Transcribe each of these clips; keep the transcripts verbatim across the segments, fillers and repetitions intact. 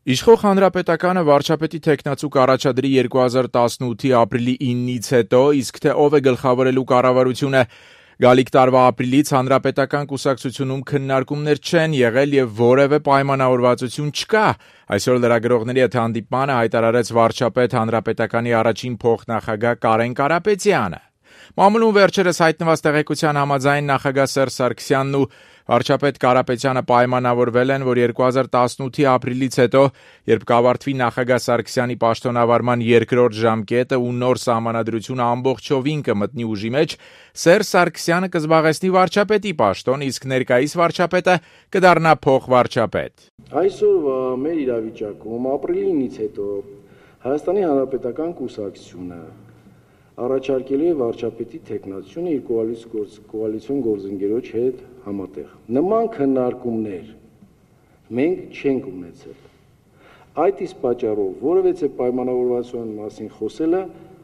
Իշխող հանրապետականը վարչապետի թեկնածու կառաջադրի երկու հազար տասնութի ապրիլի իննից հետո, իսկ թե ով է գլխավորելու կառավարությունը, գալիք տարվա ապրիլից հանրապետական կուսակցությունում քննարկումներ չեն եղել եւ որևէ պայմանավորվածություն չկա, այսօր լրագրողների հետ հանդիպմանը հայտարարեց վարչապետ հանրապետականի առաջին փոխնախագահ Կարեն Կարապետյանը։ Մամուլում վերջերս հայտնված տեղեկության համաձայն նախագահ Սերժ Սարգսյանն ու վարչապետ Կարապետյանը պայմանավորվել են, որ երկու հազար տասնութի ապրիլից հետո, երբ կավարտվի նախագահ Սարգսյանի պաշտոնավարման երկրորդ ժամկետը ու նոր սահմանադրությունը ամբողջովին կմտնի ուժի մեջ, Սերժ Սարգսյանը կզբաղեցնի վարչապետի պաշտոն, իսկ ներկայիս վարչապետը կդառնա փոխվարչապետ։ Այսօրվա մեր իրավիճակում ապրիլի իննից հետո Հայաստանի Հանրապետական կուսակցությունը առաջարկելու է վարչապետի թեկնածությունը իր կոալիցիոն գործընկերոջ հետ համատեղ։ Նման քննարկումներ մենք չենք ունեցել։ Այդ իսկ պատճառով որևէ պայմանավորվածության մասին խոսելը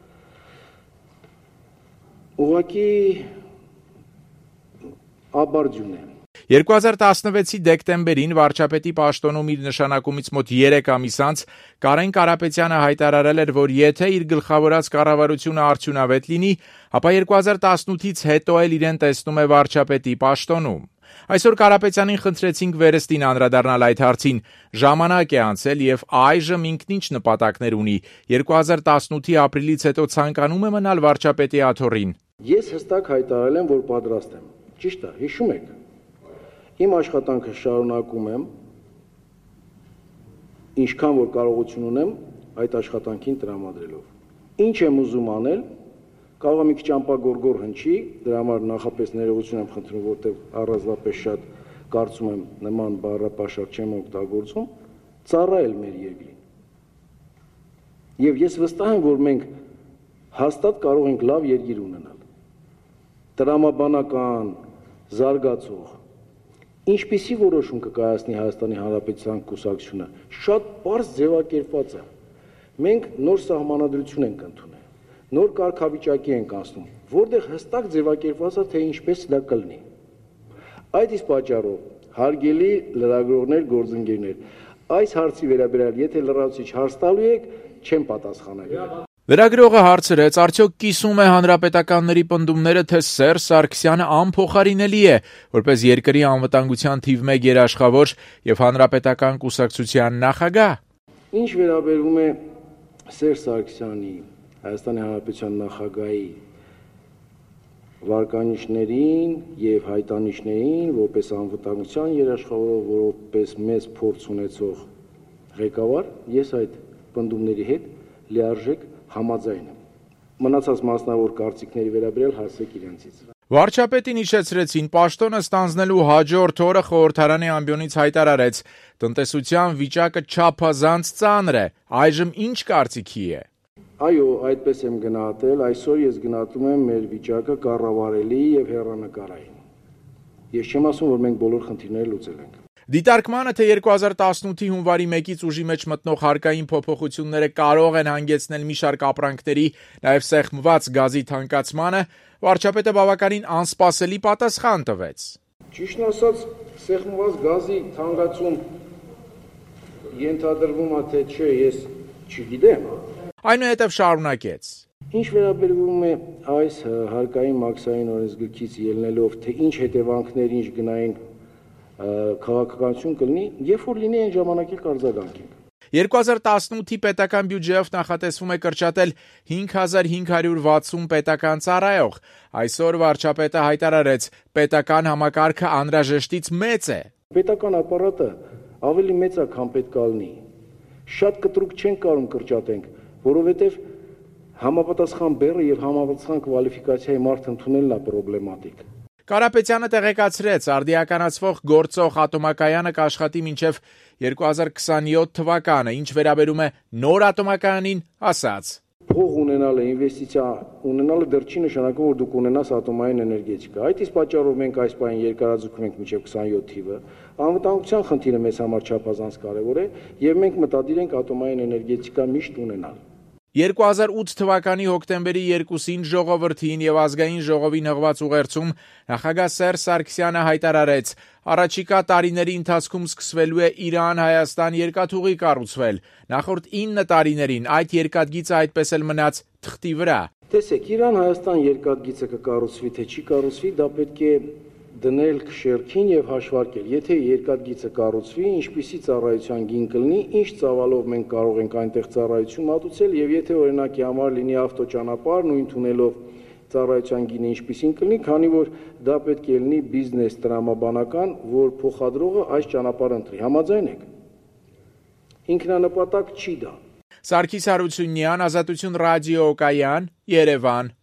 ուղղակի աբարդյուն է։ երկու հազար տասնվեցի դեկտեմբերին վարչապետի պաշտոնում իր նշանակումից մոտ երեք ամիս անց Կարեն Կարապետյանը հայտարարել էր, որ եթե իր գլխավորած կառավարությունը արդյունավետ լինի, ապա երկու հազար տասնութից հետո էլ իրեն տեսնում է վարչապետի պաշտոնում։ Այսօր Կարապետյանին խնդրեցինք վերստին անդրադառնալ այդ հարցին։ Ժամանակ է անցել եւ այժմ ինքն ինչ նպատակներ ունի։ երկու հազար տասնութի ապրիլից հետո ցանկանում է մնալ վարչապետի աթոռին։ Ես հստակ հայտարարել եմ, որ պատրաստ եմ։ Ճիշտ է, հիշում եք։ Իմ աշխատանքը շարունակում եմ, ինչքան որ կարողություն ունեմ այդ աշխատանքին տրամադրելով։ Ինչ եմ ուզում անել, կարող եմ մի քիչ ամպագորգոր հնչի, դրա համար նախապես ներողություն եմ խնդրում, որտեղ առանձնապես շատ կարծում եմ նման բառապաշար չեմ օգտագործում, ծառայել մեր երկրին։ Եվ ես վստահ եմ, որ մենք հաստատ կարող ենք լավ երկիր ունենալ։ Տրամաբանական, զարգացող Ինչպիսի որոշում կկայացնի Հայաստանի Հանրապետության կուսակցությունը, շատ պարզ ձևակերպված է։ Մենք նոր սահմանադրություն ենք ընդունել, նոր կարգավիճակի ենք անցնում, որտեղ հստակ ձևակերպված է, թե ինչպես դա կլինի։ Այդ իսկ պատճառով, հարգելի լրագրողներ, գործընկերներ, այս հարցի վերաբերյալ, եթե լրացուցիչ հարց տալու եք, չեմ պատասխանելու։ Լրագրողը հարցրեց, արդյոք կիսում է հանրապետականների պնդումները, թե Սերժ Սարգսյանը անփոխարինելի է, որպես երկրի անվտանգության թիվ մեկ երաշխավոր եւ հանրապետական կուսակցության նախագահ։ Ինչ վերաբերում է Սերժ Սարգսյանի, Հայաստանի Հանրապետության նախագահի վարկանիշներին եւ հայտանիշներին, որպես անվտանգության երաշխավոր, որպես մեծ փորձ ունեցող ղեկավար, ես այդ պնդումների հետ լիարժեք համաձայն եմ։ Մնացած մասնավոր կարծիքների վերաբերյալ հասեք իրենցից։ Վարչապետին հիշեցրեցին, պաշտոնը ստանձնելու հաջորդ օրը խորհրդարանի ամբիոնից հայտարարեց, տնտեսության վիճակը չափազանց ծանր է, այժմ ինչ կարծիքի է։ Այո, այդպես եմ գնահատել, այսօր ես գնահատում եմ մեր վիճակը կառավարելի եւ հեռանկարային։ Ես չեմ ասում, որ մենք բոլոր խնդիրները լուծել ենք։ Դիտարկմանը, թե երկու հազար տասնութի հունվարի մեկից ուժի մեջ մտնող հարկային փոփոխությունները կարող են հանգեցնել մի շարք ապրանքների, նաև սեղմված գազի թանկացմանը, վարչապետը բավականին անսպասելի պատասխան տվեց։ Ճիշտն ասած, սեղմված գազի թանկացում ենթադրվում է, թե չէ, ես չգիտեմ։ Այնուհետև շարունակեց. Ինչ վերաբերվում է այս հարկային մաքսային օրենսգրքից ելնելով, թե ինչ հետևանքներ, ինչ գնային քաղաքականություն կլինի, երբ որ լինի այն ժամանակի կարձագանքենք։ երկու հազար տասնութի պետական բյուջեով նախատեսվում է կրճատել հինգ հազար հինգ հարյուր վաթսուն պետական ծառայող։ Այսօր վարչապետը հայտարարեց, պետական համակարգը անհրաժեշտից մեծ է։ Պետական ապարատը ավելի մեծ է, քան պետք է լինի։ Շատ կտրուկ չենք կարող կրճատենք, որովհետև համապատասխան բեռը եւ համապատասխան կվալիֆիկացիայի մարդ ընդունելն է պրոբլեմատիկ։ Կարապետյանը տեղեկացրեց, արդիականացվող գործող ատոմակայանը կաշխատի մինչև երկու հազար քսանյոթ թվականը, ինչ վերաբերում է նոր ատոմակայանին, ասաց. Փող ունենալը, ինվեստիցիա ունենալը դեռ չի նշանակում, որ դուք ունենաս ատոմային էներգետիկա։ Այդ իսկ պատճառով մենք այս պահին երկարաձգում ենք մինչև քսանյոթ թիվը։ Անվտանգության խնդիրը մեզ համար չափազանց կարևոր է եւ մենք մտադիր ենք ատոմային էներգետիկա միշտ ունենալ։ երկու հազար ութ թվականի հոկտեմբերի երկուսին ժողովրդին եւ ազգային ժողովին հղված ուղերձում նախագահ Սերժ Սարգսյանը հայտարարեց. առաջիկա տարիների ընթացքում սկսվելու է Իրան-Հայաստան երկաթուղի կառուցվել։ Նախորդ ինը տարիներին այդ երկաթգիծը այդպես էլ մնաց թղթի վրա։ Տեսեք, Իրան-Հայաստան երկաթգիծը կկառուցվի թե չի կառուցվի, դա պետք է դնել քշերքին եւ հաշվարկել։ Եթե երկաթգիծը կառուցվի, ինչպիսի ծառայության գին կլինի, ինչ ծավալով մենք կարող ենք այնտեղ ծառայություն մատուցել եւ եթե օրինակի համար լինի ավտոճանապարհ, նույն թունելով ծառայության գինը ինչպիսին կլինի, քանի որ դա պետք է լինի բիզնես տրամաբանական, որ փոխադրողը այս ճանապարհը ընտրի։ Համաձայն եք։ Ինքնանպատակ չի դա։ Սարգիս Հարությունյան, Ազատություն ռադիո, Երևան։